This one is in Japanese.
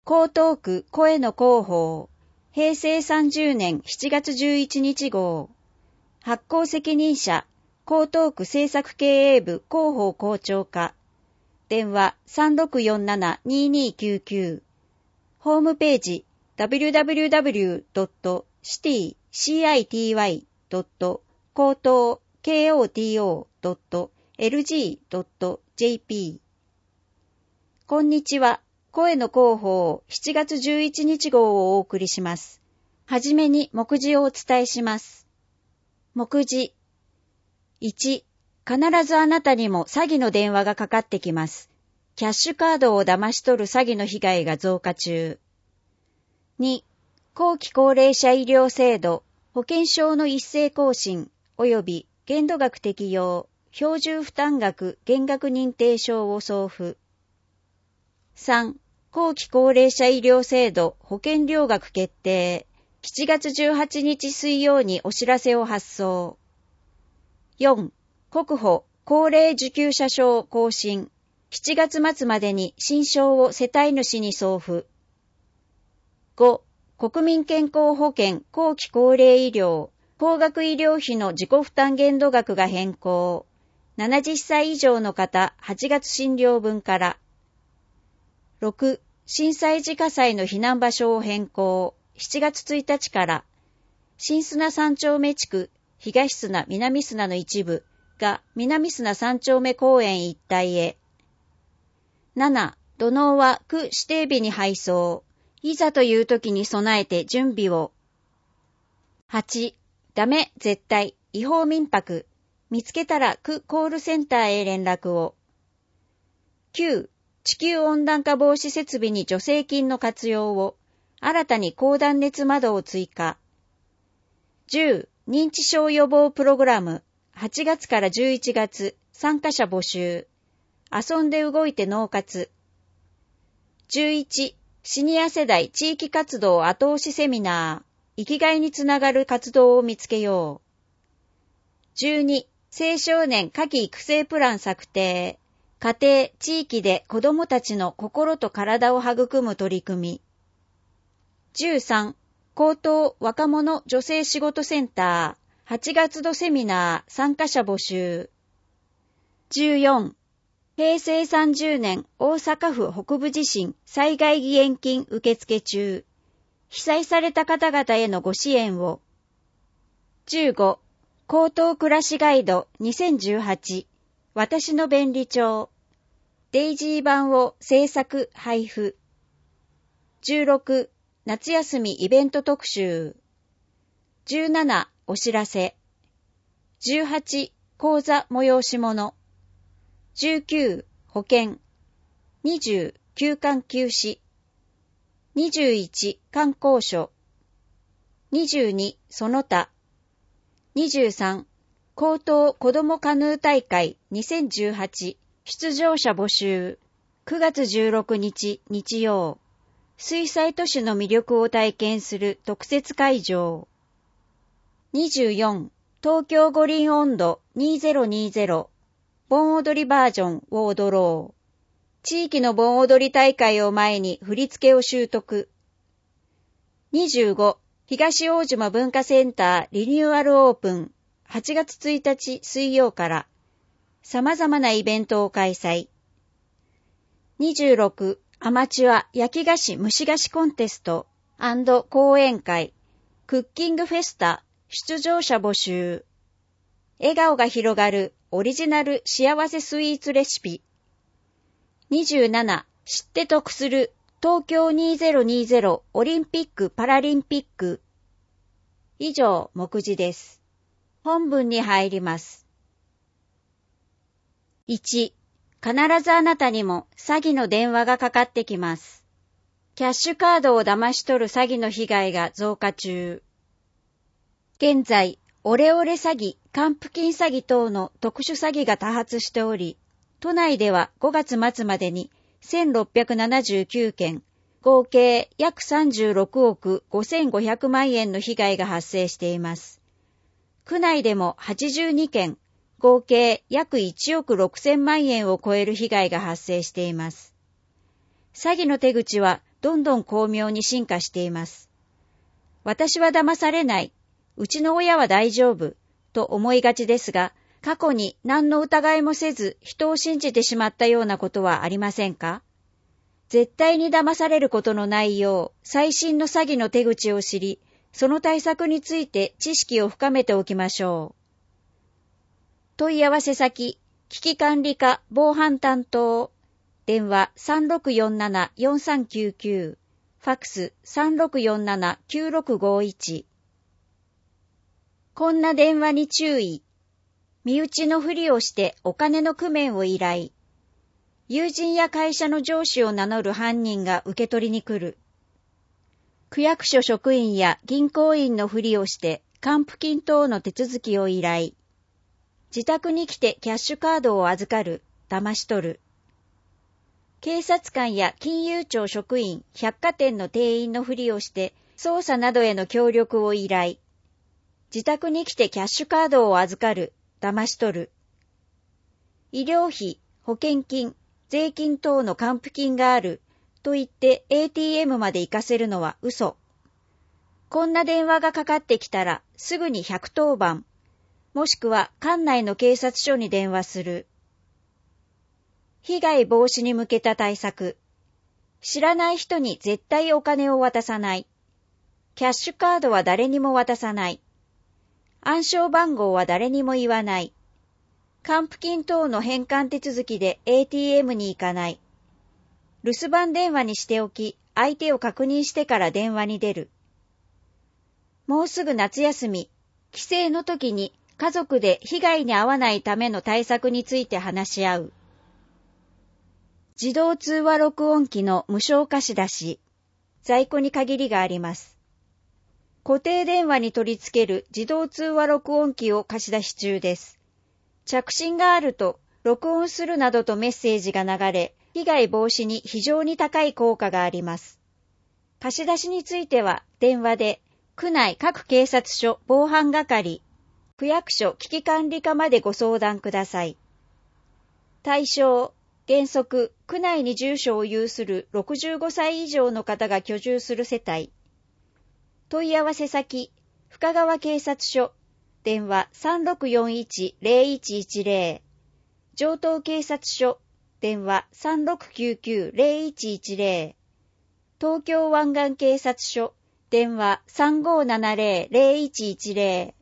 江東区声の広報、平成30年7月11日号。発行責任者、江東区政策経営部広報校長課。電話 3647-2299。ホームページ www.city-koto.lg.jp。 こんにちは。声の広報7月11日号をお送りします。はじめに目次をお伝えします。目次。1、必ずあなたにも詐欺の電話がかかってきます。キャッシュカードを騙し取る詐欺の被害が増加中。2、後期高齢者医療制度、保険証の一斉更新及び限度額適用、標準負担額減額認定証を送付。3、後期高齢者医療制度保険料額決定、7月18日水曜にお知らせを発送。4、国保高齢受給者証更新、7月末までに新証を世帯主に送付。5、国民健康保険後期高齢医療、高額医療費の自己負担限度額が変更。70歳以上の方8月診療分から。6、震災時火災の避難場所を変更。7月1日から。新砂3丁目地区、東砂南砂の一部が南砂3丁目公園一帯へ。7、土のうは区指定日に配送。いざという時に備えて準備を。8、ダメ絶対違法民泊。見つけたら区コールセンターへ連絡を。9、地球温暖化防止設備に助成金の活用を。新たに高断熱窓を追加。10、認知症予防プログラム。8月から11月、参加者募集。遊んで動いて脳活。11、シニア世代地域活動後押しセミナー。生きがいにつながる活動を見つけよう。12、青少年夏季育成プラン策定。家庭、地域で子どもたちの心と体を育む取り組み。13、高等若者女性仕事センター。8月度セミナー参加者募集。14、平成30年大阪府北部地震災害義援金受付中。被災された方々へのご支援を。15、高等暮らしガイド2018私の便利帳。デイジー版を制作配布。16、夏休みイベント特集。17、お知らせ。18、講座催し物。19、保険。20、休館休止。21、観光所。22、その他。23、高等子どもカヌー大会2018出場者募集。9月16日日曜。水災都市の魅力を体験する特設会場。24、東京五輪音頭2020盆踊りバージョンを踊ろう。地域の盆踊り大会を前に振り付けを習得。25、東大島文化センターリニューアルオープン。8月1日水曜から様々なイベントを開催。26、アマチュア焼き菓子蒸し菓子コンテスト&講演会クッキングフェスタ出場者募集。笑顔が広がるオリジナル幸せスイーツレシピ。27、知って得する東京2020オリンピック・パラリンピック。以上、目次です。本文に入ります。1、必ずあなたにも詐欺の電話がかかってきます。キャッシュカードを騙し取る詐欺の被害が増加中。現在、オレオレ詐欺、還付金詐欺等の特殊詐欺が多発しており、都内では5月末までに1679件、合計約36億5500万円の被害が発生しています。区内でも82件、合計約1億6000万円を超える被害が発生しています。詐欺の手口はどんどん巧妙に進化しています。私は騙されない、うちの親は大丈夫、と思いがちですが、過去に何の疑いもせず人を信じてしまったようなことはありませんか？絶対に騙されることのないよう、最新の詐欺の手口を知り、その対策について知識を深めておきましょう。問い合わせ先、危機管理課防犯担当、電話 3647-4399、ファックス 3647-9651。こんな電話に注意。身内のふりをしてお金の工面を依頼。友人や会社の上司を名乗る犯人が受け取りに来る。区役所職員や銀行員のふりをして還付金等の手続きを依頼。自宅に来てキャッシュカードを預かる、騙し取る。警察官や金融庁職員、百貨店の店員のふりをして捜査などへの協力を依頼。自宅に来てキャッシュカードを預かる、騙し取る。医療費、保険金、税金等の還付金があると言って ATM まで行かせるのは嘘。こんな電話がかかってきたらすぐに110番、もしくは管内の警察署に電話する。被害防止に向けた対策。知らない人に絶対お金を渡さない。キャッシュカードは誰にも渡さない。暗証番号は誰にも言わない。還付金等の返還手続きで ATM に行かない。留守番電話にしておき、相手を確認してから電話に出る。もうすぐ夏休み、帰省の時に家族で被害に遭わないための対策について話し合う。自動通話録音機の無償貸し出し。在庫に限りがあります。固定電話に取り付ける自動通話録音機を貸し出し中です。着信があると、録音するなどとメッセージが流れ、被害防止に非常に高い効果があります。貸し出しについては、電話で、区内各警察署防犯係、区役所危機管理課までご相談ください。対象、原則、区内に住所を有する65歳以上の方が居住する世帯。問い合わせ先、深川警察署、電話 3641-0110、城東警察署、電話 3699-0110、東京湾岸警察署、電話 3570-0110